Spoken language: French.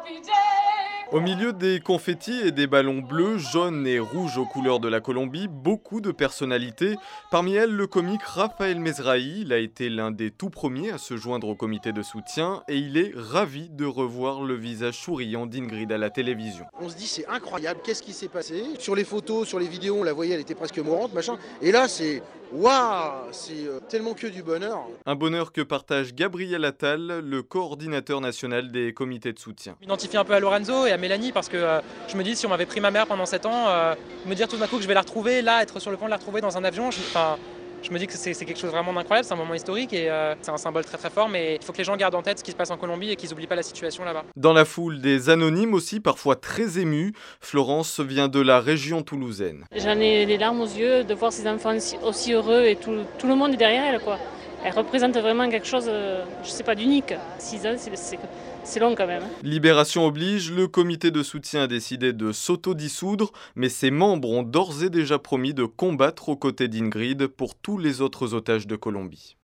Au milieu des confettis et des ballons bleus, jaunes et rouges aux couleurs de la Colombie, beaucoup de personnalités. Parmi elles, le comique Raphaël Mesrahi. Il a été l'un des tout premiers à se joindre au comité de soutien et il est ravi de revoir le visage souriant d'Ingrid à la télévision. On se dit c'est incroyable, qu'est-ce qui s'est passé? Sur les photos, sur les vidéos, on la voyait, elle était presque mourante, machin. Et là c'est waouh, c'est tellement que du bonheur. Un bonheur que partage Gabriel Attal, le coordinateur national des comités de soutien. Je m'identifie un peu à Lorenzo et à Mélanie parce que je me dis si on m'avait pris ma mère pendant 7 ans, me dire tout d'un coup que je vais la retrouver, là, être sur le point de la retrouver dans un avion, je me dis que c'est quelque chose vraiment d'incroyable, c'est un moment historique et c'est un symbole très très fort, mais il faut que les gens gardent en tête ce qui se passe en Colombie et qu'ils n'oublient pas la situation là-bas. Dans la foule, des anonymes aussi, parfois très émus. Florence vient de la région toulousaine. J'en ai les larmes aux yeux de voir ces enfants aussi heureux et tout le monde est derrière elle, quoi. Elle représente vraiment quelque chose, je sais pas, d'unique. 6 ans, c'est long quand même. Libération oblige, le comité de soutien a décidé de s'autodissoudre, mais ses membres ont d'ores et déjà promis de combattre aux côtés d'Ingrid pour tous les autres otages de Colombie.